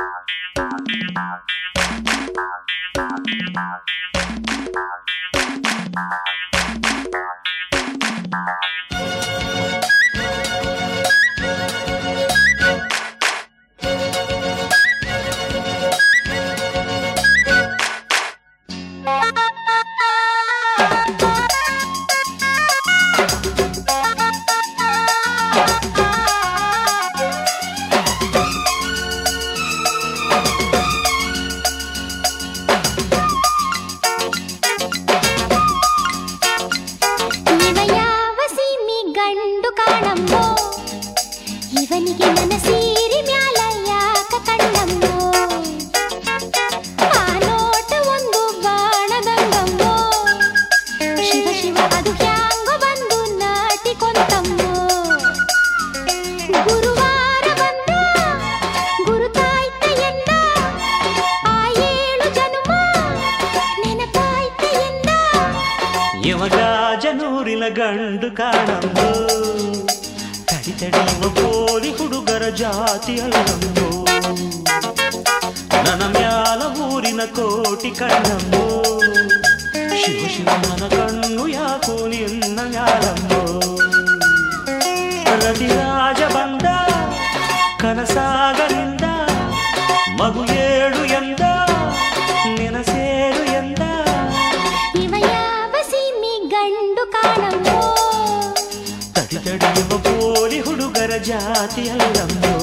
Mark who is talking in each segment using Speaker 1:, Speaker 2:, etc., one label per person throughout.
Speaker 1: ಇವನಿಗೆ ನನ್ನ ಸೀರೆ ಮ್ಯಾಲ ಯಾಕ ಕಣ್ಣಮ್ಮೋ, ಆ ನೋಟ ಒಂದು ಬಾಣದಂಗಮ್ಮೋ, ಶಿವ ಶಿವ ಅದು ಹ್ಯಾಂಗೋ ಬಂದು ನಾಟಿಕೊಂತಮ್ಮೋ. ಗುರುವಾರ ಬಂದ ಗುರುತಾಯ್ತ ಎಂದ, ಆ 7 ಜನುಮ ನೆನಪಾಯ್ತ ಎಂದ.
Speaker 2: ಯಮಗಾಜನೂರಿನ ಗಂಡು ಕಾಣಮ್ಮೋ, ತಡಿಯುವ ಬೋಲಿ ಹುಡುಗರ ಜಾತಿ ಅಲ್ಲಮ್ಮೋ. ನನ್ನ ಮ್ಯಾಲ ಊರಿನ ಕೋಟಿ ಕಣ್ಣಮ್ಮೋ, ಶಿವ ಶಿವ ನನ್ನ ಕಣ್ಣು ಯಾಕೋ ನಿನ್ನ ಮ್ಯಾಲಮ್ಮೋ. ರತಿರಾಜ ಬಂದ ಕನಸಾಗರಿಂದ, ಮಗು 7 ಎಂದ ನೆನಸೇರು ಎಂದ.
Speaker 1: ಇವ ಯಾವ ಸೀಮಿ ಗಂಡು ಕಾಣಮ್ಮೋ,
Speaker 2: ತಡಿಯುವ ಬೋಲಿ ಹುಡುಗರ ಜಾತಿ ಅಲ್ಲಮ್ಮೋ.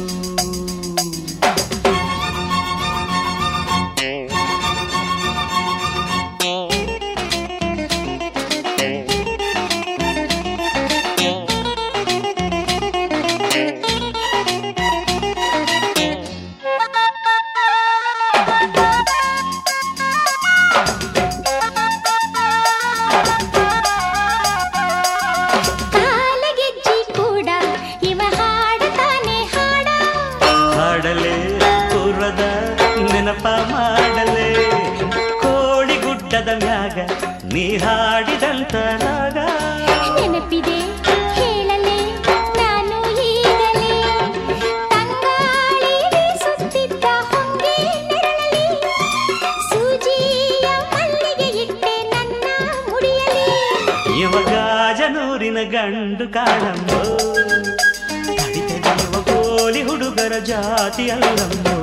Speaker 2: ನೆನಪ ಮಾಡಲೆ ಕೋಳಿಗುಡ್ಡದ ಮ್ಯಾಗ ನೀ ಹಾಡಿದಂತ ರಾಗ
Speaker 1: ನೆನಪಿದೆ ಹೇಳಲೆ ನಾನು ಈಗಲೇ. ತಂಗಾಳಿ ಸುತ್ತಿದ್ದ ಹೊಂಗೆ ನೆರಳಲಿ, ಸೂಜಿಯ ಮಲ್ಲಿಗೆ ಇಟ್ಟೆ ನನ್ನ ಮುಡಿಯಲಿ.
Speaker 2: ಯುವಗಾಜನೂರಿನ ಗಂಡು ಕಾಣಮ್ಮೋ, ತಡಿಯುವ ಕೋಲಿ ಹುಡುಗರ ಜಾತಿ ಅಲ್ಲಮ್ಮೋ.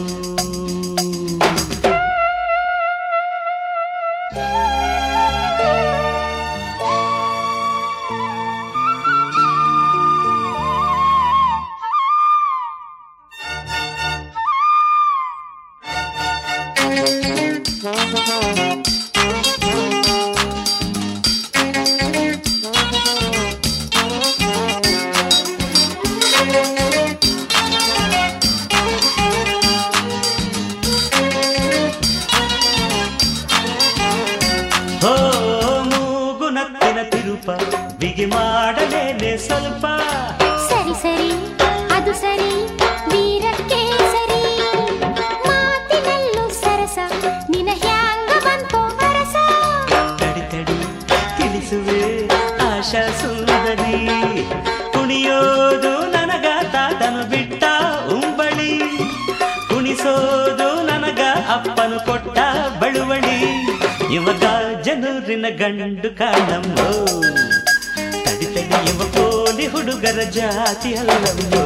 Speaker 2: ತಿರುಪ ಬಿಗಿ ಮಾಡಲೇನೆ ಸ್ವಲ್ಪ,
Speaker 1: ಸರಿ ಸರಿ ಅದು ಸರಿ ವೀರಕ್ಕೆ ಸರಿ. ಮಾತಿನಲ್ಲೂ ಸರಸ ನಿನ ಹ್ಯಾಂಗ ಬಂತೋ ಅರಸ.
Speaker 2: ತಡಿ ತಡಿ ತಿಳಿಸುವೆ ಆಶಾ ಸುಂದರಿ, ಕುಣಿಯೋದು ನನಗ ತಾತನು ಬಿಟ್ಟ ಉಂಬಳಿ, ಕುಣಿಸೋದು ನನಗ ಅಪ್ಪನು ಕೊಟ್ಟ ಬಳುವಳಿ. ಯುವಗಾಜನೂರಿನ ಗಂಡು ಕಾಣಮ್ಮೋ, ತಡಿಯುವ ಕೋಲಿ ಹುಡುಗರ ಜಾತಿ ಅಲ್ಲಮ್ಮೋ.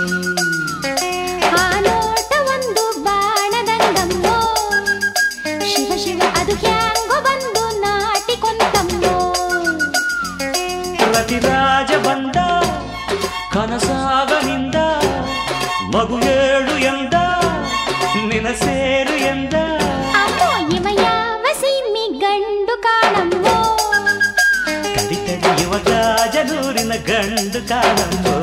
Speaker 1: ಆ ನೋಟ ಒಂದು ಬಾಣದಂಗಮ್ಮೋ, ಶಿವ ಶಿವ ಅದು ಹ್ಯಾಂಗೋ ಬಂದು ನಾಟಿಕೊಂತಮ್ಮೋ.
Speaker 2: ರತಿರಾಜ ಬಂದ ಕನಸಾಗನಿಂದ, ಮಗು 7 ಎಂದ ನೆನಸೇರು ಎಂದ.
Speaker 1: ಅಮ್ಮೋ ಇವ ಯಾವ ಸೀಮಿ ಗಂಡು ಕಾಣಮ್ಮೋ,
Speaker 2: ತಡಿಯುವ ಗಾಜನೂರಿನ ಗಂಡು ಕಾಣಮ್ಮೋ.